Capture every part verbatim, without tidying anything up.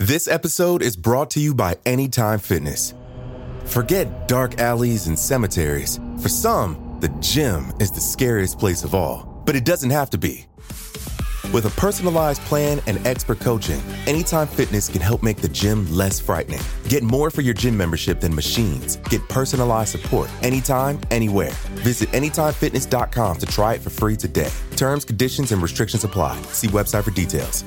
This episode is brought to you by Anytime Fitness. Forget dark alleys and cemeteries. For some, the gym is the scariest place of all, but it doesn't have to be. With a personalized plan and expert coaching, Anytime Fitness can help make the gym less frightening. Get more for your gym membership than machines. Get personalized support anytime, anywhere. Visit anytime fitness dot com to try it for free today. Terms, conditions, and restrictions apply. See website for details.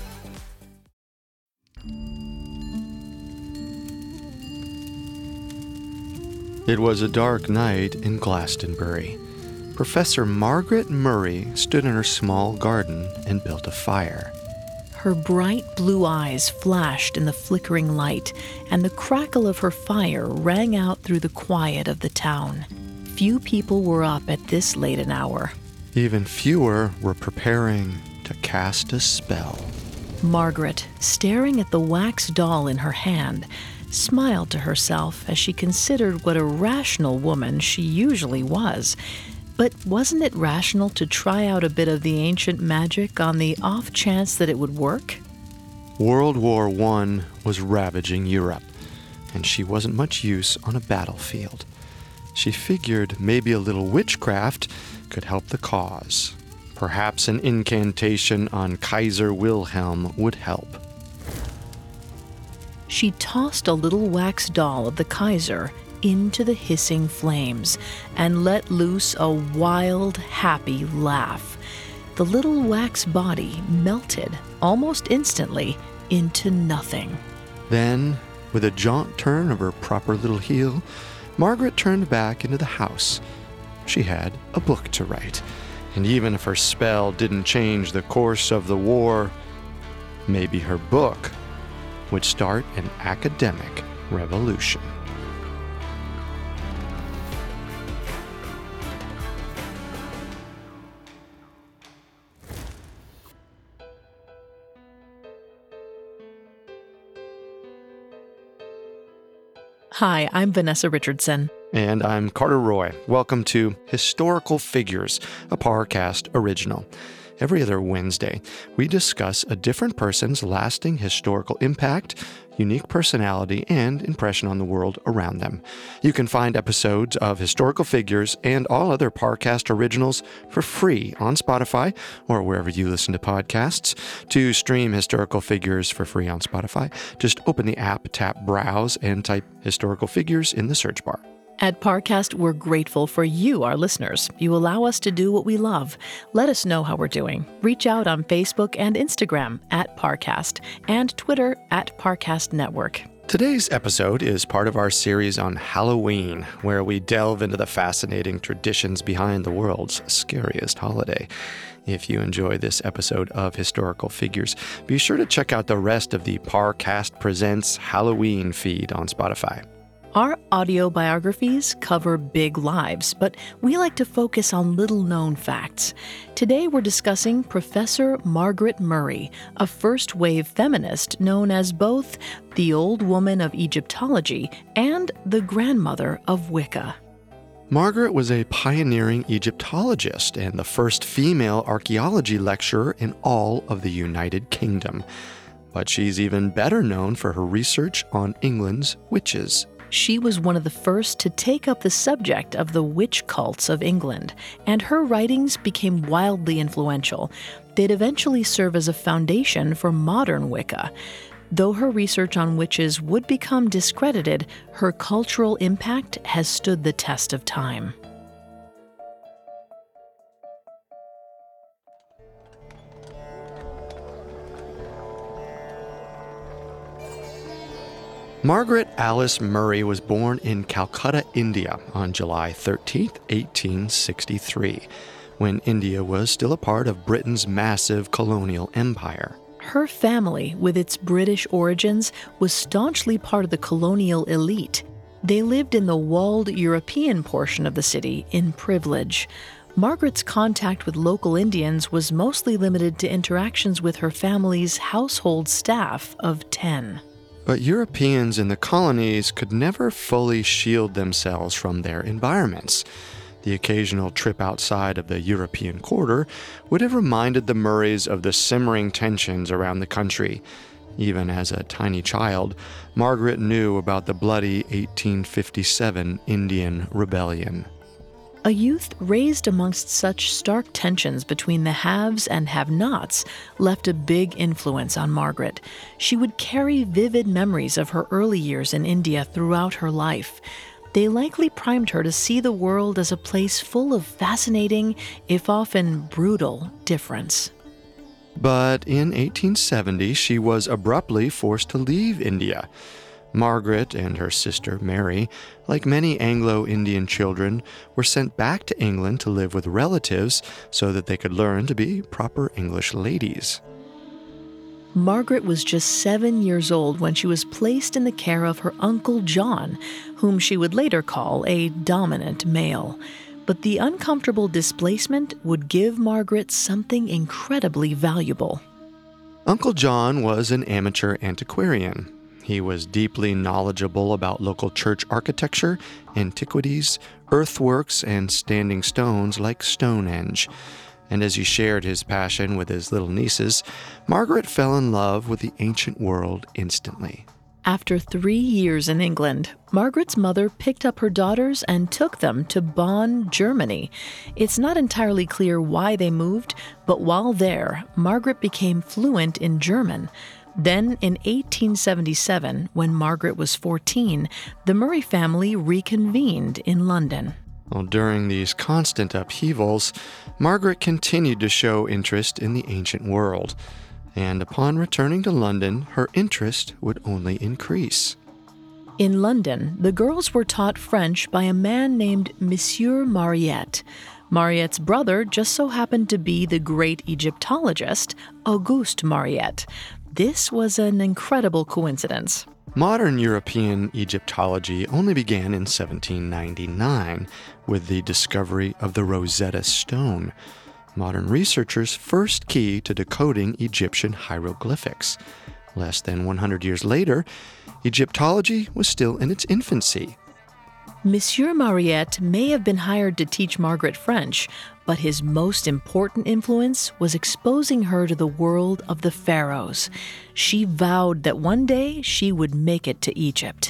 It was a dark night in Glastonbury. Professor Margaret Murray stood in her small garden and built a fire. Her bright blue eyes flashed in the flickering light, and the crackle of her fire rang out through the quiet of the town. Few people were up at this late an hour. Even fewer were preparing to cast a spell. Margaret, staring at the wax doll in her hand, smiled to herself as she considered what a rational woman she usually was. But wasn't it rational to try out a bit of the ancient magic on the off chance that it would work? World War One was ravaging Europe, and she wasn't much use on a battlefield. She figured maybe a little witchcraft could help the cause. Perhaps an incantation on Kaiser Wilhelm would help. She tossed a little wax doll of the Kaiser into the hissing flames and let loose a wild, happy laugh. The little wax body melted almost instantly into nothing. Then, with a jaunt turn of her proper little heel, Margaret turned back into the house. She had a book to write, and even if her spell didn't change the course of the war, maybe her book would start an academic revolution. Hi, I'm Vanessa Richardson. And I'm Carter Roy. Welcome to Historical Figures, a Parcast original. Every other Wednesday, we discuss a different person's lasting historical impact, unique personality, and impression on the world around them. You can find episodes of Historical Figures and all other Parcast originals for free on Spotify or wherever you listen to podcasts. To stream Historical Figures for free on Spotify, just open the app, tap Browse, and type Historical Figures in the search bar. At Parcast, we're grateful for you, our listeners. You allow us to do what we love. Let us know how we're doing. Reach out on Facebook and Instagram at Parcast and Twitter at Parcast Network. Today's episode is part of our series on Halloween, where we delve into the fascinating traditions behind the world's scariest holiday. If you enjoy this episode of Historical Figures, be sure to check out the rest of the Parcast Presents Halloween feed on Spotify. Our audio biographies cover big lives, but we like to focus on little-known facts. Today we're discussing Professor Margaret Murray, a first-wave feminist known as both the Old Woman of Egyptology and the grandmother of Wicca. Margaret was a pioneering Egyptologist and the first female archaeology lecturer in all of the United Kingdom. But she's even better known for her research on England's witches. She was one of the first to take up the subject of the witch cults of England, and her writings became wildly influential. They'd eventually serve as a foundation for modern Wicca. Though her research on witches would become discredited, her cultural impact has stood the test of time. Margaret Alice Murray was born in Calcutta, India on July thirteenth, eighteen sixty-three, when India was still a part of Britain's massive colonial empire. Her family, with its British origins, was staunchly part of the colonial elite. They lived in the walled European portion of the city in privilege. Margaret's contact with local Indians was mostly limited to interactions with her family's household staff of ten. But Europeans in the colonies could never fully shield themselves from their environments. The occasional trip outside of the European quarter would have reminded the Murrays of the simmering tensions around the country. Even as a tiny child, Margaret knew about the bloody eighteen fifty-seven Indian Rebellion. A youth raised amongst such stark tensions between the haves and have-nots left a big influence on Margaret. She would carry vivid memories of her early years in India throughout her life. They likely primed her to see the world as a place full of fascinating, if often brutal, difference. But in eighteen seventy, she was abruptly forced to leave India. Margaret and her sister Mary, like many Anglo-Indian children, were sent back to England to live with relatives so that they could learn to be proper English ladies. Margaret was just seven years old when she was placed in the care of her Uncle John, whom she would later call a dominant male. But the uncomfortable displacement would give Margaret something incredibly valuable. Uncle John was an amateur antiquarian. He was deeply knowledgeable about local church architecture, antiquities, earthworks, and standing stones like Stonehenge. And as he shared his passion with his little nieces, Margaret fell in love with the ancient world instantly. After three years in England, Margaret's mother picked up her daughters and took them to Bonn, Germany. It's not entirely clear why they moved, but while there, Margaret became fluent in German. Then, in eighteen seventy-seven, when Margaret was fourteen, the Murray family reconvened in London. Well, during these constant upheavals, Margaret continued to show interest in the ancient world, and upon returning to London, her interest would only increase. In London, the girls were taught French by a man named Monsieur Mariette. Mariette's brother just so happened to be the great Egyptologist, Auguste Mariette. This was an incredible coincidence. Modern European Egyptology only began in seventeen ninety-nine with the discovery of the Rosetta Stone, modern researchers' first key to decoding Egyptian hieroglyphics. Less than one hundred years later, Egyptology was still in its infancy. Monsieur Mariette may have been hired to teach Margaret French, but his most important influence was exposing her to the world of the pharaohs. She vowed that one day she would make it to Egypt.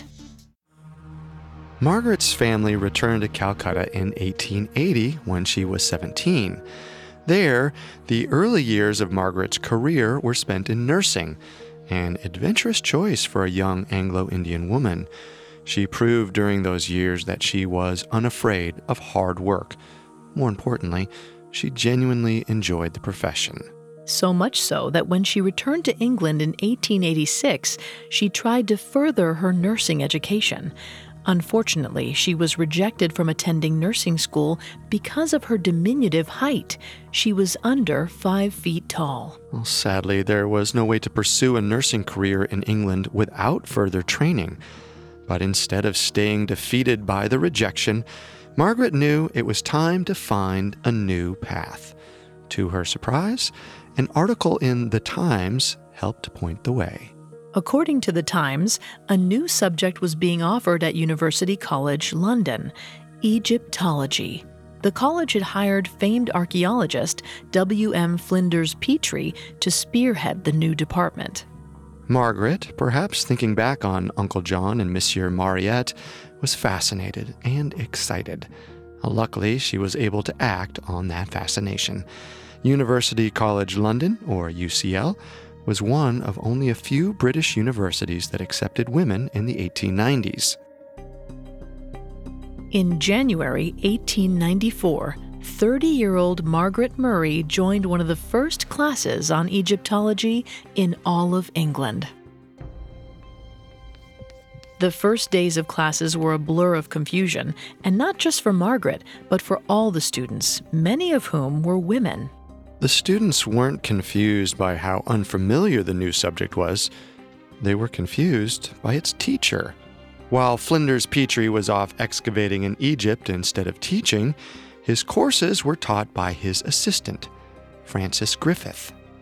Margaret's family returned to Calcutta in eighteen eighty when she was seventeen. There, the early years of Margaret's career were spent in nursing, an adventurous choice for a young Anglo-Indian woman. She proved during those years that she was unafraid of hard work. More importantly, she genuinely enjoyed the profession. So much so that when she returned to England in eighteen eighty-six, she tried to further her nursing education. Unfortunately, she was rejected from attending nursing school because of her diminutive height. She was under five feet tall. Well, sadly, there was no way to pursue a nursing career in England without further training. But instead of staying defeated by the rejection, Margaret knew it was time to find a new path. To her surprise, an article in The Times helped point the way. According to The Times, a new subject was being offered at University College London, Egyptology. The college had hired famed archaeologist W M Flinders Petrie to spearhead the new department. Margaret, perhaps thinking back on Uncle John and Monsieur Mariette, was fascinated and excited. Luckily, she was able to act on that fascination. University College London, or U C L, was one of only a few British universities that accepted women in the eighteen nineties. In January eighteen ninety-four, thirty-year-old Margaret Murray joined one of the first classes on Egyptology in all of England. The first days of classes were a blur of confusion, and not just for Margaret, but for all the students, many of whom were women. The students weren't confused by how unfamiliar the new subject was. They were confused by its teacher. While Flinders Petrie was off excavating in Egypt instead of teaching, his courses were taught by his assistant, Francis Griffith.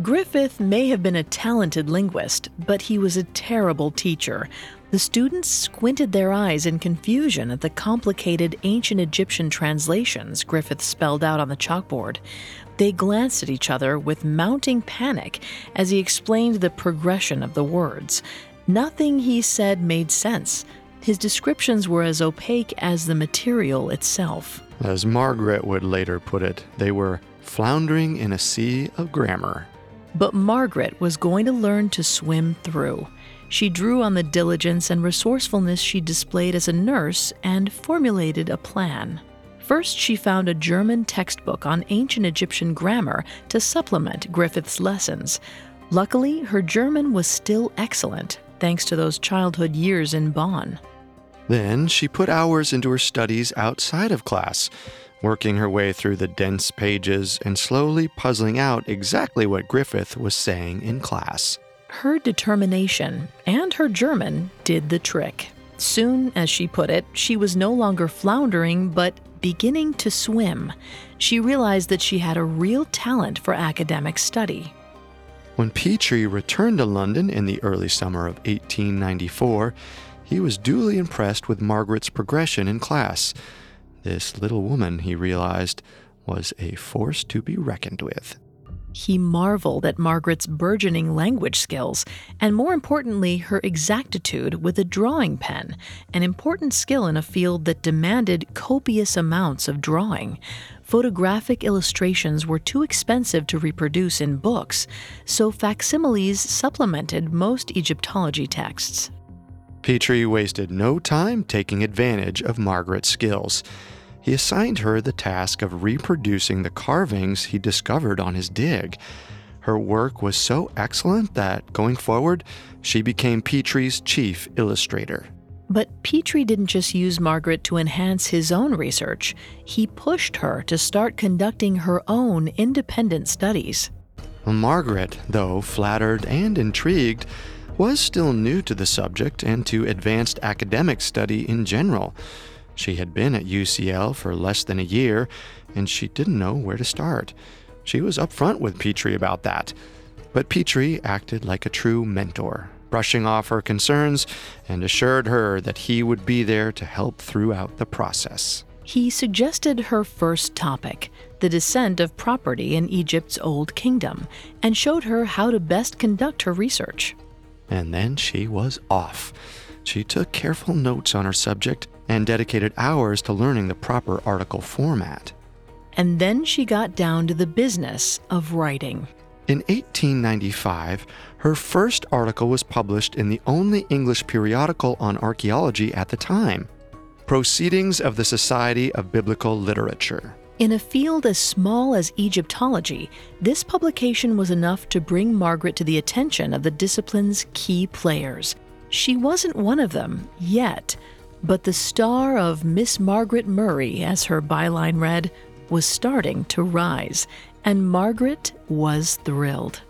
Griffith may have been a talented linguist, but he was a terrible teacher. The students squinted their eyes in confusion at the complicated ancient Egyptian translations Griffith spelled out on the chalkboard. They glanced at each other with mounting panic as he explained the progression of the words. Nothing he said made sense. His descriptions were as opaque as the material itself. As Margaret would later put it, they were floundering in a sea of grammar. But Margaret was going to learn to swim through. She drew on the diligence and resourcefulness she displayed as a nurse and formulated a plan. First, she found a German textbook on ancient Egyptian grammar to supplement Griffith's lessons. Luckily, her German was still excellent, thanks to those childhood years in Bonn. Then she put hours into her studies outside of class, working her way through the dense pages and slowly puzzling out exactly what Griffith was saying in class. Her determination and her German did the trick. Soon, as she put it, she was no longer floundering, but beginning to swim. She realized that she had a real talent for academic study. When Petrie returned to London in the early summer of eighteen ninety-four, he was duly impressed with Margaret's progression in class. This little woman, he realized, was a force to be reckoned with. He marveled at Margaret's burgeoning language skills, and more importantly, her exactitude with a drawing pen, an important skill in a field that demanded copious amounts of drawing. Photographic illustrations were too expensive to reproduce in books, so facsimiles supplemented most Egyptology texts. Petrie wasted no time taking advantage of Margaret's skills. He assigned her the task of reproducing the carvings he discovered on his dig. Her work was so excellent that, going forward, she became Petrie's chief illustrator. But Petrie didn't just use Margaret to enhance his own research. He pushed her to start conducting her own independent studies. Margaret, though flattered and intrigued, was still new to the subject and to advanced academic study in general. She had been at U C L for less than a year, and she didn't know where to start. She was upfront with Petrie about that. But Petrie acted like a true mentor, brushing off her concerns and assured her that he would be there to help throughout the process. He suggested her first topic, the descent of property in Egypt's Old Kingdom, and showed her how to best conduct her research. And then she was off. She took careful notes on her subject and dedicated hours to learning the proper article format. And then she got down to the business of writing. In eighteen ninety-five, her first article was published in the only English periodical on archaeology at the time, Proceedings of the Society of Biblical Literature. In a field as small as Egyptology, this publication was enough to bring Margaret to the attention of the discipline's key players. She wasn't one of them yet, but the star of Miss Margaret Murray, as her byline read, was starting to rise, and Margaret was thrilled.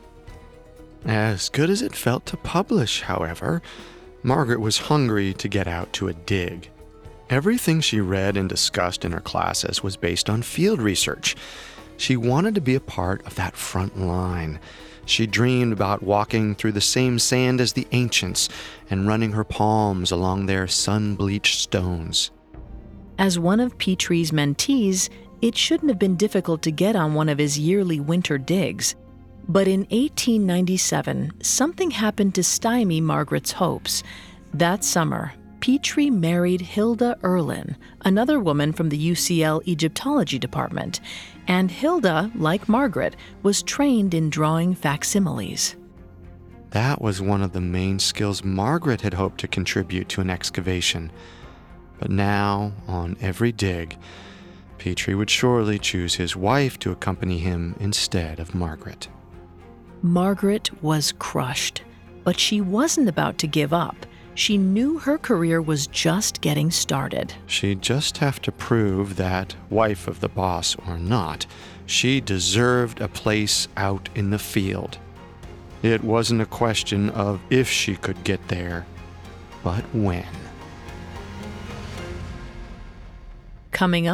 As good as it felt to publish, however, Margaret was hungry to get out to a dig. Everything she read and discussed in her classes was based on field research. She wanted to be a part of that front line. She dreamed about walking through the same sand as the ancients and running her palms along their sun-bleached stones. As one of Petrie's mentees, it shouldn't have been difficult to get on one of his yearly winter digs. But in eighteen ninety-seven, something happened to stymie Margaret's hopes. That summer, Petrie married Hilda Erlin, another woman from the U C L Egyptology department, and Hilda, like Margaret, was trained in drawing facsimiles. That was one of the main skills Margaret had hoped to contribute to an excavation. But now, on every dig, Petrie would surely choose his wife to accompany him instead of Margaret. Margaret was crushed, but she wasn't about to give up. She knew her career was just getting started. She'd just have to prove that, wife of the boss or not, she deserved a place out in the field. It wasn't a question of if she could get there, but when. Coming up,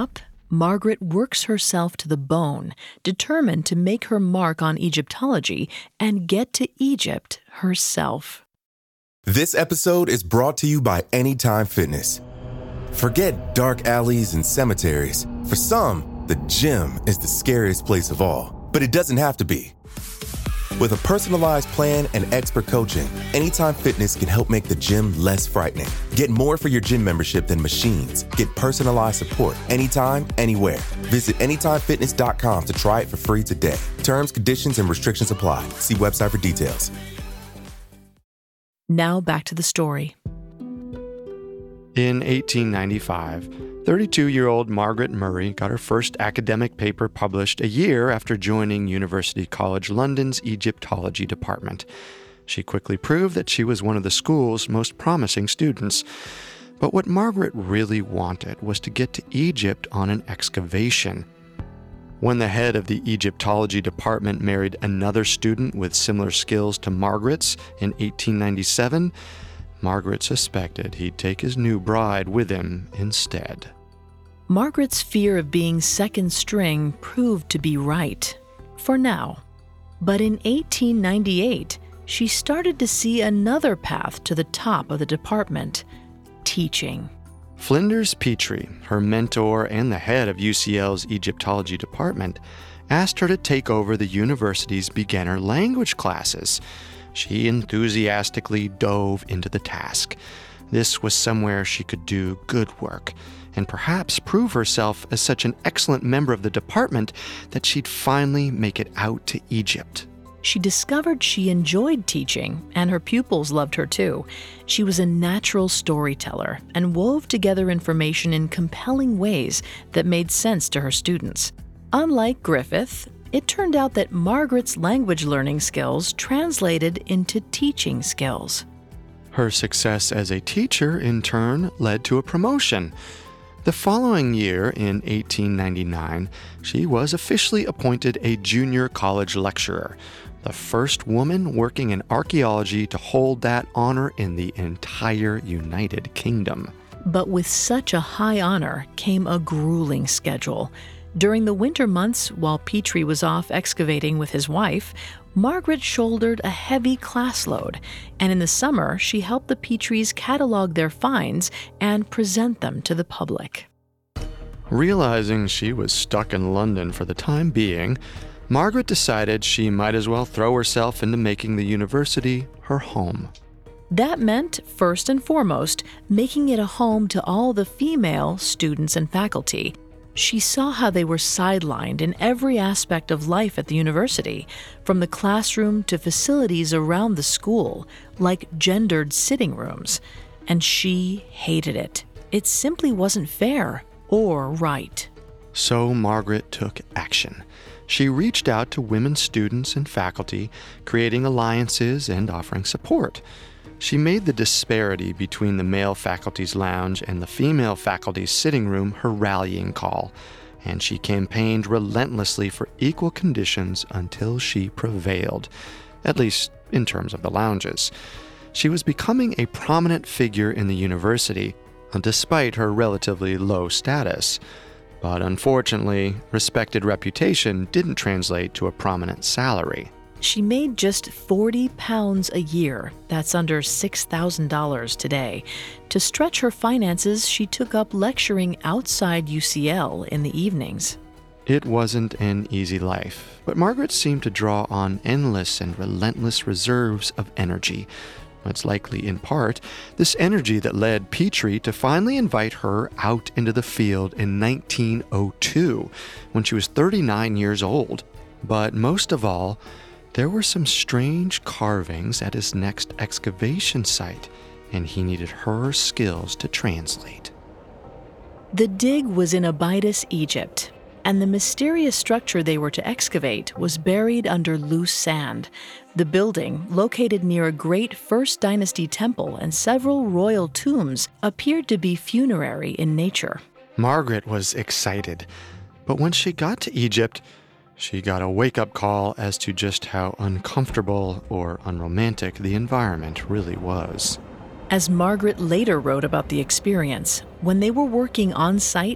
Margaret works herself to the bone, determined to make her mark on Egyptology and get to Egypt herself. This episode is brought to you by Anytime Fitness. Forget dark alleys and cemeteries. For some, the gym is the scariest place of all, but it doesn't have to be. With a personalized plan and expert coaching, Anytime Fitness can help make the gym less frightening. Get more for your gym membership than machines. Get personalized support anytime, anywhere. Visit anytime fitness dot com to try it for free today. Terms, conditions, and restrictions apply. See website for details. Now back to the story. In eighteen ninety-five, thirty-two-year-old Margaret Murray got her first academic paper published a year after joining University College London's Egyptology department. She quickly proved that she was one of the school's most promising students. But what Margaret really wanted was to get to Egypt on an excavation. When the head of the Egyptology department married another student with similar skills to Margaret's in eighteen ninety-seven, Margaret suspected he'd take his new bride with him instead. Margaret's fear of being second string proved to be right, for now. But in eighteen ninety-eight, she started to see another path to the top of the department: teaching. Flinders Petrie, her mentor and the head of U C L's Egyptology department, asked her to take over the university's beginner language classes. She enthusiastically dove into the task. This was somewhere she could do good work, and perhaps prove herself as such an excellent member of the department that she'd finally make it out to Egypt. She discovered she enjoyed teaching, and her pupils loved her too. She was a natural storyteller and wove together information in compelling ways that made sense to her students. Unlike Griffith, it turned out that Margaret's language learning skills translated into teaching skills. Her success as a teacher, in turn, led to a promotion. The following year, in eighteen ninety-nine, she was officially appointed a junior college lecturer, the first woman working in archaeology to hold that honor in the entire United Kingdom. But with such a high honor came a grueling schedule. During the winter months, while Petrie was off excavating with his wife, Margaret shouldered a heavy class load, and in the summer, she helped the Petries catalog their finds and present them to the public. Realizing she was stuck in London for the time being, Margaret decided she might as well throw herself into making the university her home. That meant, first and foremost, making it a home to all the female students and faculty. She saw how they were sidelined in every aspect of life at the university, from the classroom to facilities around the school, like gendered sitting rooms. And she hated it. It simply wasn't fair or right. So Margaret took action. She reached out to women students and faculty, creating alliances and offering support. She made the disparity between the male faculty's lounge and the female faculty's sitting room her rallying call, and she campaigned relentlessly for equal conditions until she prevailed, at least in terms of the lounges. She was becoming a prominent figure in the university, despite her relatively low status. But unfortunately, respected reputation didn't translate to a prominent salary. She made just forty pounds a year, that's under six thousand dollars today. To stretch her finances, she took up lecturing outside U C L in the evenings. It wasn't an easy life, but Margaret seemed to draw on endless and relentless reserves of energy. It's likely, in part, this energy that led Petrie to finally invite her out into the field in nineteen oh two, when she was thirty-nine years old. But most of all, there were some strange carvings at his next excavation site, and he needed her skills to translate. The dig was in Abydos, Egypt, and the mysterious structure they were to excavate was buried under loose sand. The building, located near a great First Dynasty temple and several royal tombs, appeared to be funerary in nature. Margaret was excited, but when she got to Egypt, she got a wake-up call as to just how uncomfortable or unromantic the environment really was. As Margaret later wrote about the experience, when they were working on site,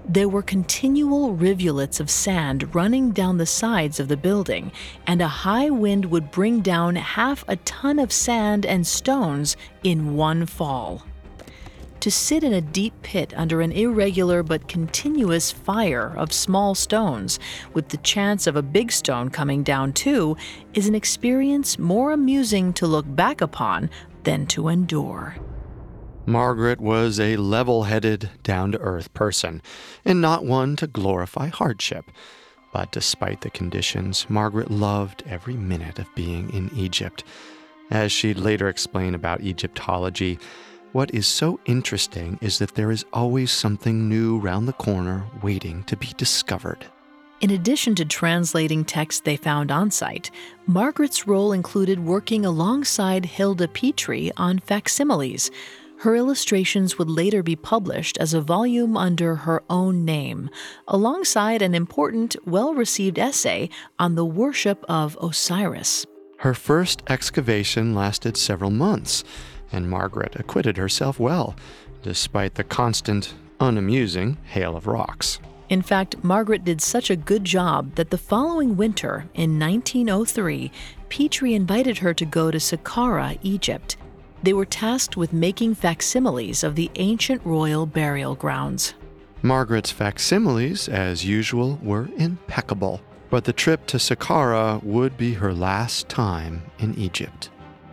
There were continual rivulets of sand running down the sides of the building, and a high wind would bring down half a ton of sand and stones in one fall. To sit in a deep pit under an irregular but continuous fire of small stones, with the chance of a big stone coming down too, is an experience more amusing to look back upon than to endure. Margaret was a level-headed, down-to-earth person, and not one to glorify hardship. But despite the conditions, Margaret loved every minute of being in Egypt. As she'd later explain about Egyptology, what is so interesting is that there is always something new round the corner waiting to be discovered. In addition to translating texts they found on site, Margaret's role included working alongside Hilda Petrie on facsimiles. Her illustrations would later be published as a volume under her own name, alongside an important, well-received essay on the worship of Osiris. Her first excavation lasted several months, and Margaret acquitted herself well, despite the constant, unamusing hail of rocks. In fact, Margaret did such a good job that the following winter, in nineteen oh three, Petrie invited her to go to Saqqara, Egypt. They were tasked with making facsimiles of the ancient royal burial grounds. Margaret's facsimiles, as usual, were impeccable, but the trip to Saqqara would be her last time in Egypt.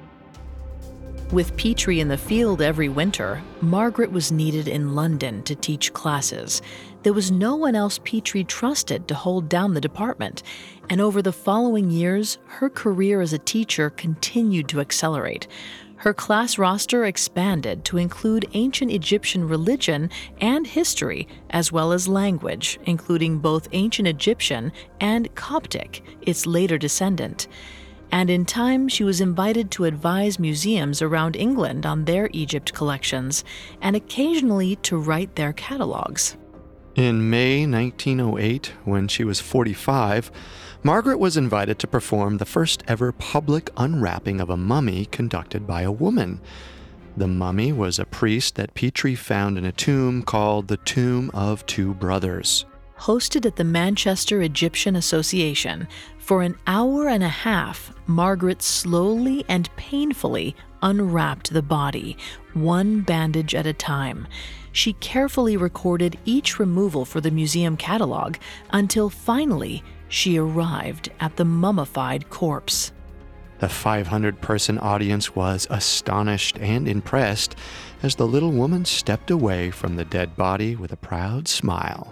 With Petrie in the field every winter, Margaret was needed in London to teach classes. There was no one else Petrie trusted to hold down the department, and over the following years, her career as a teacher continued to accelerate. Her class roster expanded to include ancient Egyptian religion and history, as well as language, including both ancient Egyptian and Coptic, its later descendant. And in time, she was invited to advise museums around England on their Egypt collections, and occasionally to write their catalogs. In May nineteen oh eight, when she was forty-five, Margaret was invited to perform the first ever public unwrapping of a mummy conducted by a woman. The mummy was a priest that Petrie found in a tomb called the Tomb of Two Brothers. Hosted at the Manchester Egyptian Association, for an hour and a half, Margaret slowly and painfully unwrapped the body, one bandage at a time. She carefully recorded each removal for the museum catalog until finally she arrived at the mummified corpse. The five hundred person audience was astonished and impressed as the little woman stepped away from the dead body with a proud smile.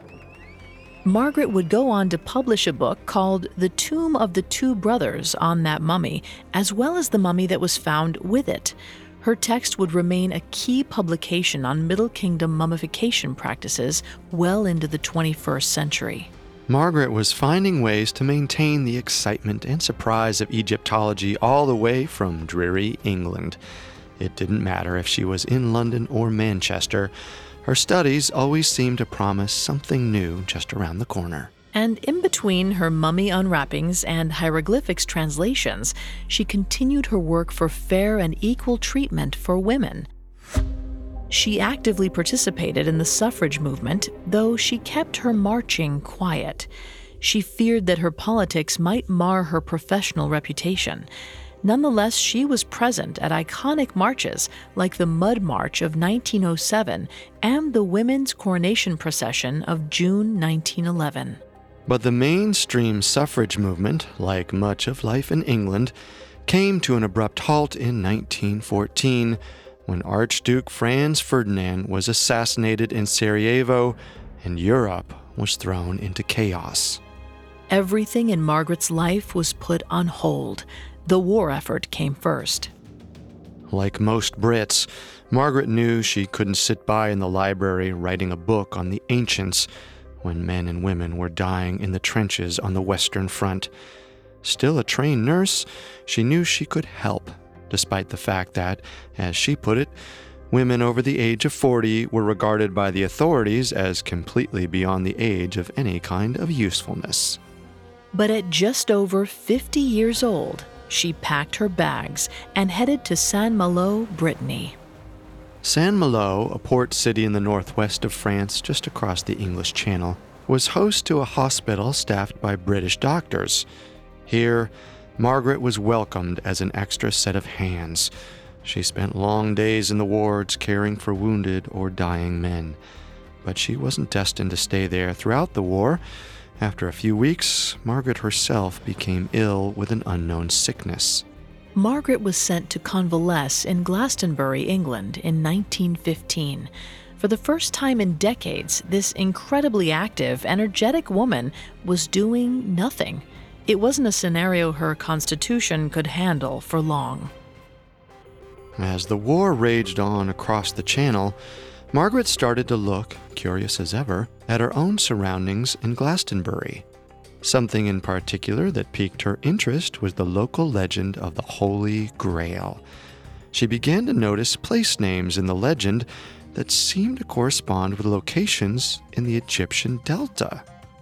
Margaret would go on to publish a book called The Tomb of the Two Brothers on that mummy, as well as the mummy that was found with it. Her text would remain a key publication on Middle Kingdom mummification practices well into the twenty-first century. Margaret was finding ways to maintain the excitement and surprise of Egyptology all the way from dreary England. It didn't matter if she was in London or Manchester. Her studies always seemed to promise something new just around the corner. And in between her mummy unwrappings and hieroglyphics translations, she continued her work for fair and equal treatment for women. She actively participated in the suffrage movement, though she kept her marching quiet. She feared that her politics might mar her professional reputation. Nonetheless, she was present at iconic marches like the Mud March of nineteen oh seven and the Women's Coronation Procession of June nineteen eleven. But the mainstream suffrage movement, like much of life in England, came to an abrupt halt in nineteen fourteen when Archduke Franz Ferdinand was assassinated in Sarajevo and Europe was thrown into chaos. Everything in Margaret's life was put on hold. The war effort came first. Like most Brits, Margaret knew she couldn't sit by in the library writing a book on the ancients when men and women were dying in the trenches on the Western Front. Still a trained nurse, she knew she could help, despite the fact that, as she put it, women over the age of forty were regarded by the authorities as completely beyond the age of any kind of usefulness. But at just over fifty years old, she packed her bags and headed to Saint-Malo, Brittany. Saint-Malo, a port city in the northwest of France, just across the English Channel, was host to a hospital staffed by British doctors. Here, Margaret was welcomed as an extra set of hands. She spent long days in the wards caring for wounded or dying men. But she wasn't destined to stay there throughout the war. After a few weeks, Margaret herself became ill with an unknown sickness. Margaret was sent to convalesce in Glastonbury, England, in nineteen fifteen. For the first time in decades, this incredibly active, energetic woman was doing nothing. It wasn't a scenario her constitution could handle for long. As the war raged on across the Channel, Margaret started to look, curious as ever, at her own surroundings in Glastonbury. Something in particular that piqued her interest was the local legend of the Holy Grail. She began to notice place names in the legend that seemed to correspond with locations in the Egyptian Delta.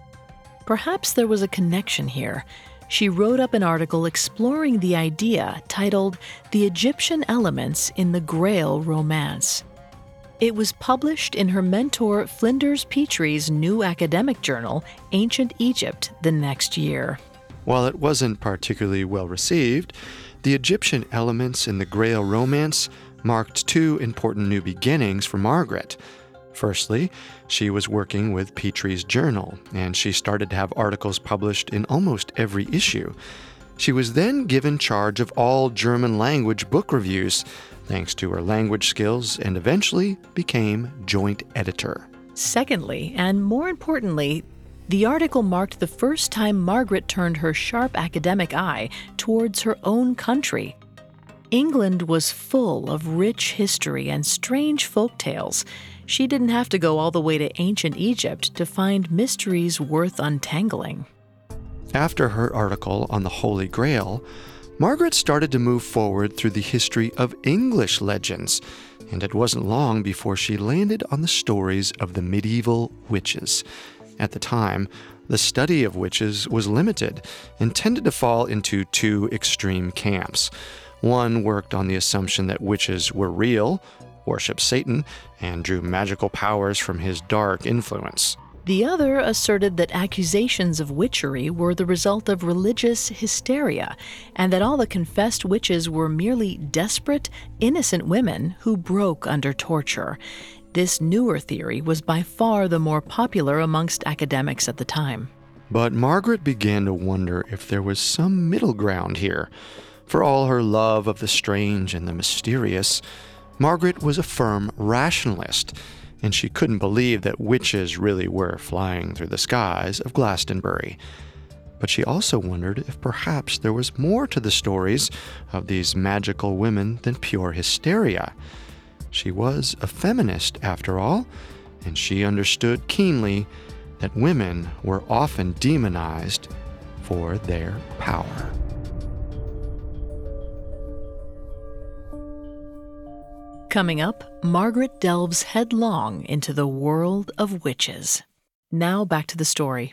Perhaps there was a connection here. She wrote up an article exploring the idea titled "The Egyptian Elements in the Grail Romance." It was published in her mentor Flinders Petrie's new academic journal, Ancient Egypt, the next year. While it wasn't particularly well received, the Egyptian elements in the Grail romance marked two important new beginnings for Margaret. Firstly, she was working with Petrie's journal, and she started to have articles published in almost every issue. She was then given charge of all German language book reviews, thanks to her language skills, and eventually became joint editor. Secondly, and more importantly, the article marked the first time Margaret turned her sharp academic eye towards her own country. England was full of rich history and strange folk tales. She didn't have to go all the way to ancient Egypt to find mysteries worth untangling. After her article on the Holy Grail, Margaret started to move forward through the history of English legends, and it wasn't long before she landed on the stories of the medieval witches. At the time, the study of witches was limited and tended to fall into two extreme camps. One worked on the assumption that witches were real, worshipped Satan, and drew magical powers from his dark influence. The other asserted that accusations of witchery were the result of religious hysteria, and that all the confessed witches were merely desperate, innocent women who broke under torture. This newer theory was by far the more popular amongst academics at the time. But Margaret began to wonder if there was some middle ground here. For all her love of the strange and the mysterious, Margaret was a firm rationalist, and she couldn't believe that witches really were flying through the skies of Glastonbury. But she also wondered if perhaps there was more to the stories of these magical women than pure hysteria. She was a feminist, after all, and she understood keenly that women were often demonized for their power. Coming up, Margaret delves headlong into the world of witches. Now back to the story.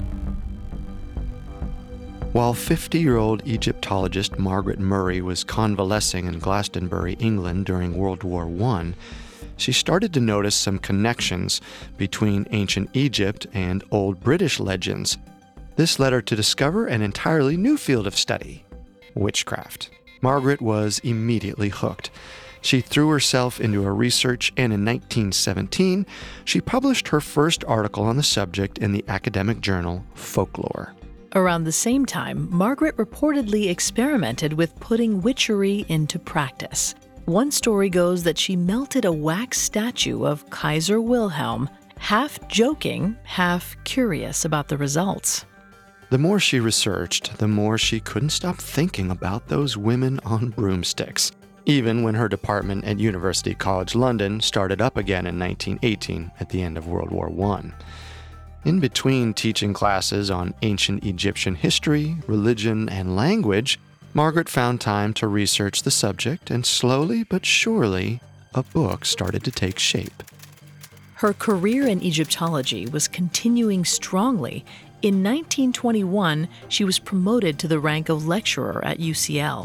While fifty-year-old Egyptologist Margaret Murray was convalescing in Glastonbury, England during World War One, she started to notice some connections between ancient Egypt and Old British legends. This led her to discover an entirely new field of study: witchcraft. Margaret was immediately hooked. She threw herself into her research, and in nineteen seventeen, she published her first article on the subject in the academic journal Folklore. Around the same time, Margaret reportedly experimented with putting witchery into practice. One story goes that she melted a wax statue of Kaiser Wilhelm, half joking, half curious about the results. The more she researched, the more she couldn't stop thinking about those women on broomsticks, even when her department at University College London started up again in nineteen eighteen at the end of World War One. In between teaching classes on ancient Egyptian history, religion, and language, Margaret found time to research the subject, and slowly but surely, a book started to take shape. Her career in Egyptology was continuing strongly. In nineteen twenty-one, she was promoted to the rank of lecturer at U C L.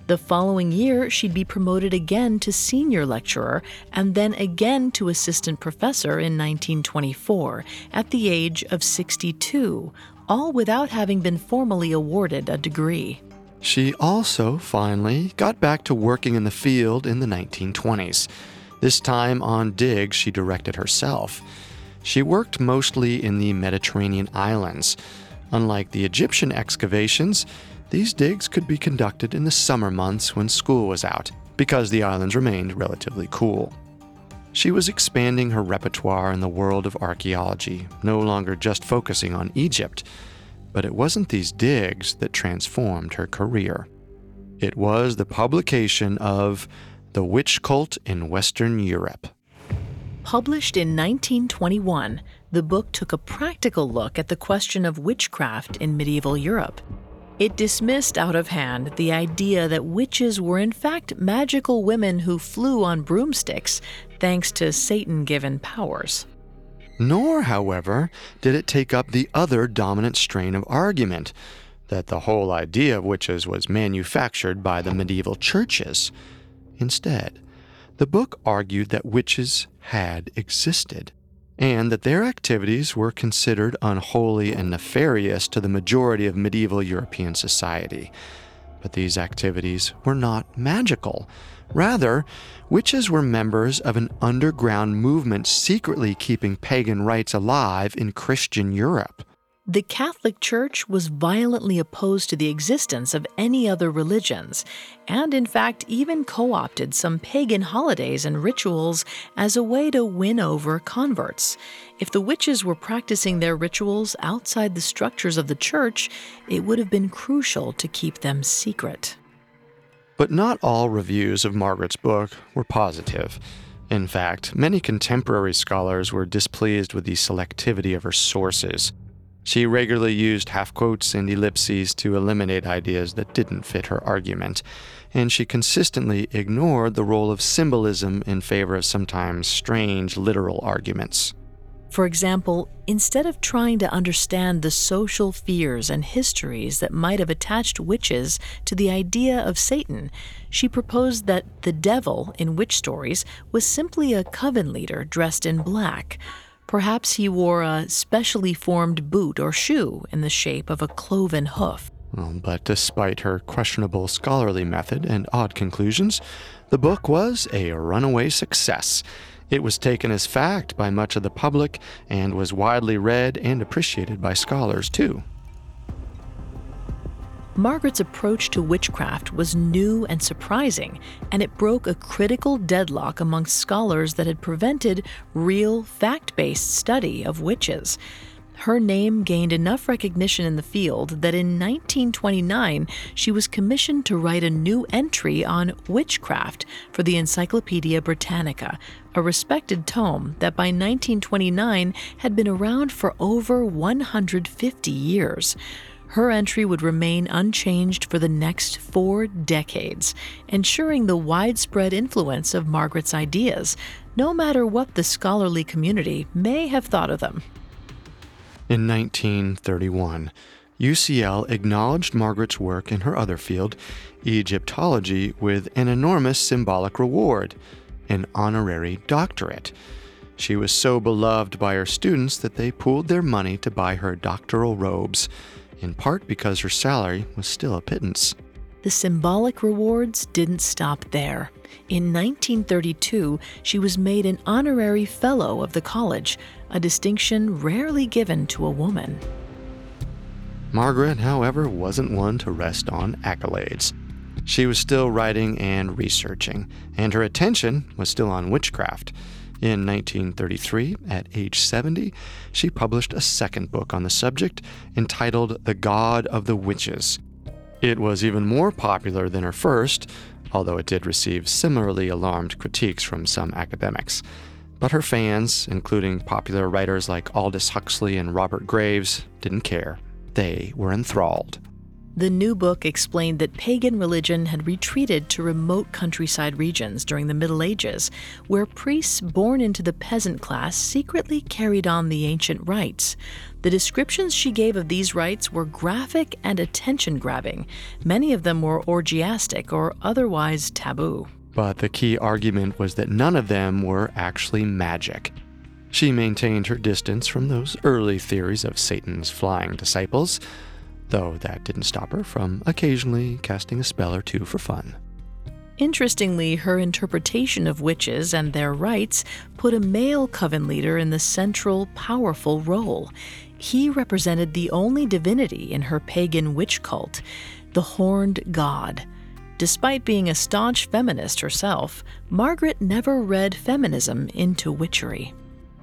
The following year, she'd be promoted again to senior lecturer and then again to assistant professor in nineteen twenty-four at the age of sixty-two, all without having been formally awarded a degree. She also finally got back to working in the field in the nineteen twenties. This time on digs she directed herself. She worked mostly in the Mediterranean islands. Unlike the Egyptian excavations, these digs could be conducted in the summer months when school was out, because the islands remained relatively cool. She was expanding her repertoire in the world of archaeology, no longer just focusing on Egypt. But it wasn't these digs that transformed her career. It was the publication of The Witch Cult in Western Europe. Published in nineteen twenty-one, the book took a practical look at the question of witchcraft in medieval Europe. It dismissed out of hand the idea that witches were in fact magical women who flew on broomsticks thanks to Satan-given powers. Nor, however, did it take up the other dominant strain of argument, that the whole idea of witches was manufactured by the medieval churches. Instead, the book argued that witches had existed, and that their activities were considered unholy and nefarious to the majority of medieval European society. But these activities were not magical. Rather, witches were members of an underground movement secretly keeping pagan rites alive in Christian Europe. The Catholic Church was violently opposed to the existence of any other religions, and in fact even co-opted some pagan holidays and rituals as a way to win over converts. If the witches were practicing their rituals outside the structures of the church, it would have been crucial to keep them secret. But not all reviews of Margaret's book were positive. In fact, many contemporary scholars were displeased with the selectivity of her sources. She regularly used half-quotes and ellipses to eliminate ideas that didn't fit her argument, and she consistently ignored the role of symbolism in favor of sometimes strange literal arguments. For example, instead of trying to understand the social fears and histories that might have attached witches to the idea of Satan, she proposed that the devil in witch stories was simply a coven leader dressed in black. Perhaps he wore a specially formed boot or shoe in the shape of a cloven hoof. Well, but despite her questionable scholarly method and odd conclusions, the book was a runaway success. It was taken as fact by much of the public and was widely read and appreciated by scholars, too. Margaret's approach to witchcraft was new and surprising, and it broke a critical deadlock amongst scholars that had prevented real, fact-based study of witches. Her name gained enough recognition in the field that in nineteen twenty-nine she was commissioned to write a new entry on witchcraft for the Encyclopedia Britannica, a respected tome that by nineteen twenty-nine had been around for over one hundred fifty years. Her entry would remain unchanged for the next four decades, ensuring the widespread influence of Margaret's ideas, no matter what the scholarly community may have thought of them. In nineteen thirty-one, U C L acknowledged Margaret's work in her other field, Egyptology, with an enormous symbolic reward, an honorary doctorate. She was so beloved by her students that they pooled their money to buy her doctoral robes, in part because her salary was still a pittance. The symbolic rewards didn't stop there. In nineteen thirty-two, she was made an honorary fellow of the college, a distinction rarely given to a woman. Margaret, however, wasn't one to rest on accolades. She was still writing and researching, and her attention was still on witchcraft. In nineteen thirty-three, at age seventy, she published a second book on the subject entitled The God of the Witches. It was even more popular than her first, although it did receive similarly alarmed critiques from some academics. But her fans, including popular writers like Aldous Huxley and Robert Graves, didn't care. They were enthralled. The new book explained that pagan religion had retreated to remote countryside regions during the Middle Ages, where priests born into the peasant class secretly carried on the ancient rites. The descriptions she gave of these rites were graphic and attention-grabbing. Many of them were orgiastic or otherwise taboo. But the key argument was that none of them were actually magic. She maintained her distance from those early theories of Satan's flying disciples, though that didn't stop her from occasionally casting a spell or two for fun. Interestingly, her interpretation of witches and their rites put a male coven leader in the central, powerful role. He represented the only divinity in her pagan witch cult, the Horned God. Despite being a staunch feminist herself, Margaret never read feminism into witchery.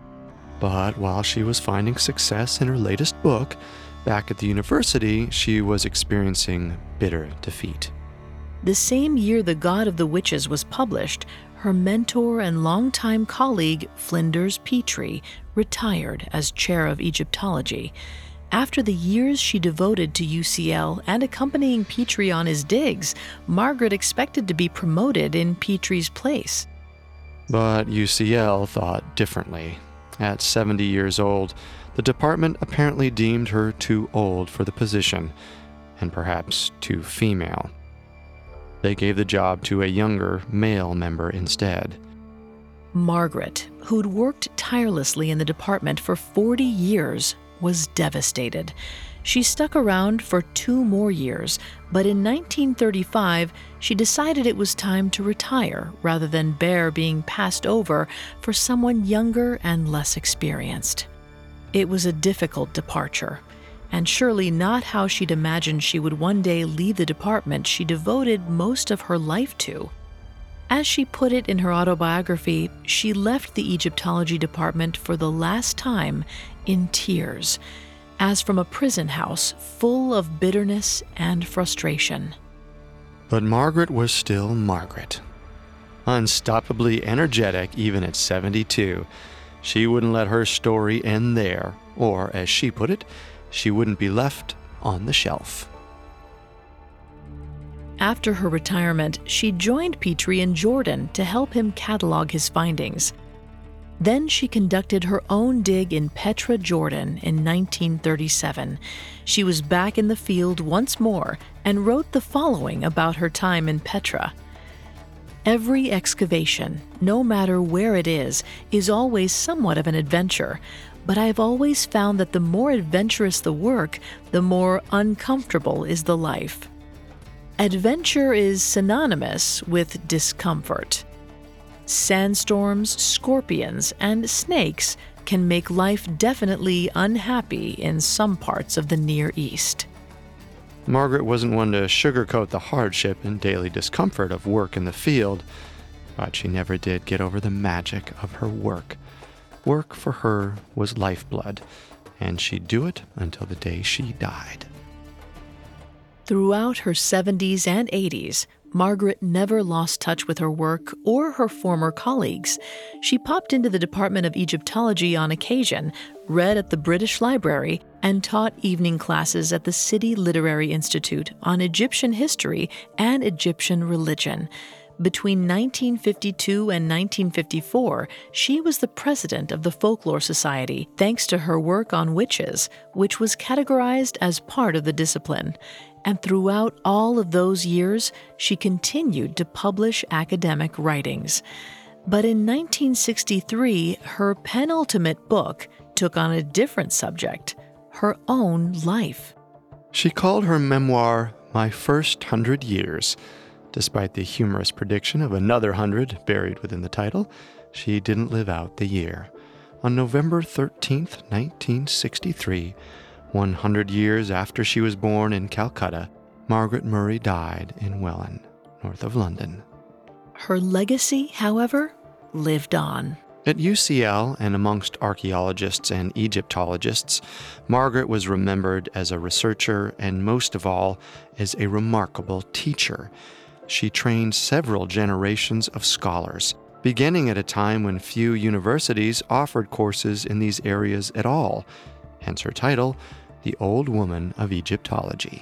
But while she was finding success in her latest book, back at the university, she was experiencing bitter defeat. The same year The God of the Witches was published, her mentor and longtime colleague, Flinders Petrie, retired as chair of Egyptology. After the years she devoted to U C L and accompanying Petrie on his digs, Margaret expected to be promoted in Petrie's place. But U C L thought differently. At seventy years old, the department apparently deemed her too old for the position, and perhaps too female. They gave the job to a younger male member instead. Margaret, who'd worked tirelessly in the department for forty years, was devastated. She stuck around for two more years, but in nineteen thirty-five, she decided it was time to retire rather than bear being passed over for someone younger and less experienced. It was a difficult departure, and surely not how she'd imagined she would one day leave the department she devoted most of her life to. As she put it in her autobiography, she left the Egyptology department for the last time in tears, as from a prison house full of bitterness and frustration. But Margaret was still Margaret. Unstoppably energetic even at seventy-two, she wouldn't let her story end there, or, as she put it, she wouldn't be left on the shelf. After her retirement, she joined Petrie in Jordan to help him catalog his findings. Then she conducted her own dig in Petra, Jordan in nineteen thirty-seven. She was back in the field once more and wrote the following about her time in Petra. Every excavation, no matter where it is, is always somewhat of an adventure, but I have always found that the more adventurous the work, the more uncomfortable is the life. Adventure is synonymous with discomfort. Sandstorms, scorpions, and snakes can make life definitely unhappy in some parts of the Near East. Margaret wasn't one to sugarcoat the hardship and daily discomfort of work in the field, but she never did get over the magic of her work. Work for her was lifeblood, and she'd do it until the day she died. Throughout her seventies and eighties, Margaret never lost touch with her work or her former colleagues. She popped into the Department of Egyptology on occasion, read at the British Library, and taught evening classes at the City Literary Institute on Egyptian history and Egyptian religion. Between nineteen fifty-two and nineteen fifty-four, she was the president of the Folklore Society, thanks to her work on witches, which was categorized as part of the discipline. And throughout all of those years, she continued to publish academic writings. But in nineteen sixty-three, her penultimate book took on a different subject, her own life. She called her memoir My First Hundred Years. Despite the humorous prediction of another hundred buried within the title, she didn't live out the year. On November thirteenth, nineteen sixty-three, one hundred years after she was born in Calcutta, Margaret Murray died in Welwyn, north of London. Her legacy, however, lived on. At U C L and amongst archaeologists and Egyptologists, Margaret was remembered as a researcher and, most of all, as a remarkable teacher. She trained several generations of scholars, beginning at a time when few universities offered courses in these areas at all, hence her title, The Old Woman of Egyptology.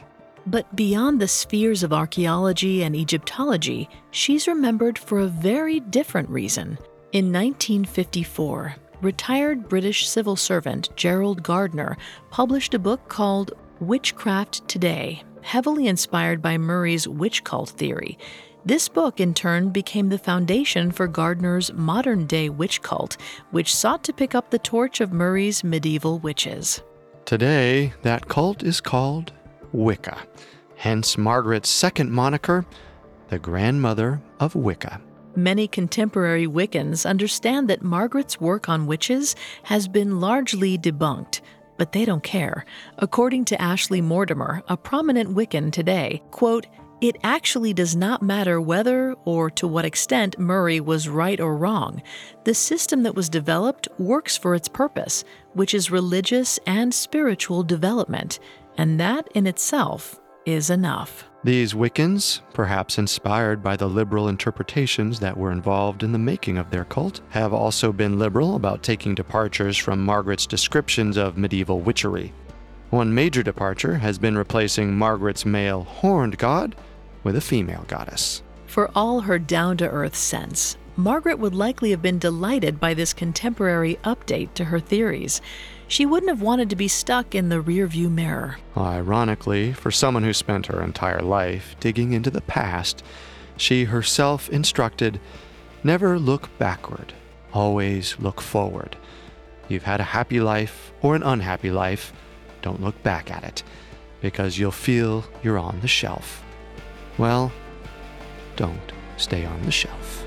But beyond the spheres of archaeology and Egyptology, she's remembered for a very different reason. In nineteen fifty-four, retired British civil servant Gerald Gardner published a book called Witchcraft Today, heavily inspired by Murray's witch cult theory. This book, in turn, became the foundation for Gardner's modern-day witch cult, which sought to pick up the torch of Murray's medieval witches. Today, that cult is called Wicca, hence Margaret's second moniker, the grandmother of Wicca. Many contemporary Wiccans understand that Margaret's work on witches has been largely debunked, but they don't care. According to Ashley Mortimer, a prominent Wiccan today, quote, "It actually does not matter whether or to what extent Murray was right or wrong. The system that was developed works for its purpose, which is religious and spiritual development, and that in itself is enough." These Wiccans, perhaps inspired by the liberal interpretations that were involved in the making of their cult, have also been liberal about taking departures from Margaret's descriptions of medieval witchery. One major departure has been replacing Margaret's male horned god with a female goddess. For all her down-to-earth sense, Margaret would likely have been delighted by this contemporary update to her theories. She wouldn't have wanted to be stuck in the rearview mirror. Ironically, for someone who spent her entire life digging into the past, she herself instructed, "Never look backward, always look forward. You've had a happy life or an unhappy life, don't look back at it, because you'll feel you're on the shelf. Well, don't stay on the shelf."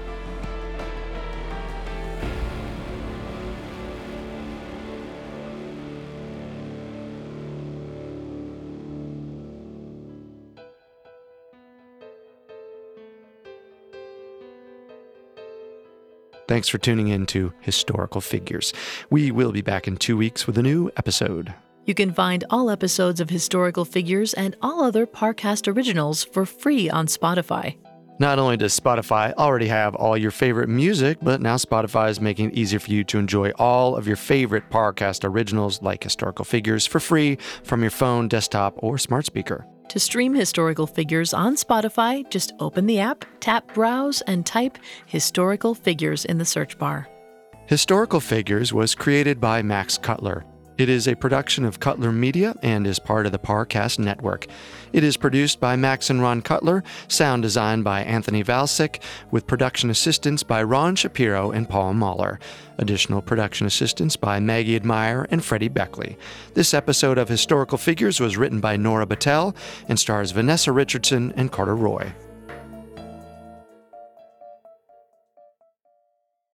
Thanks for tuning in to Historical Figures. We will be back in two weeks with a new episode. You can find all episodes of Historical Figures and all other Parcast originals for free on Spotify. Not only does Spotify already have all your favorite music, but now Spotify is making it easier for you to enjoy all of your favorite Parcast originals like Historical Figures for free from your phone, desktop, or smart speaker. To stream Historical Figures on Spotify, just open the app, tap Browse, and type Historical Figures in the search bar. Historical Figures was created by Max Cutler. It is a production of Cutler Media and is part of the Parcast Network. It is produced by Max and Ron Cutler, sound design by Anthony Valsic, with production assistance by Ron Shapiro and Paul Mahler. Additional production assistance by Maggie Admire and Freddie Beckley. This episode of Historical Figures was written by Nora Battelle and stars Vanessa Richardson and Carter Roy.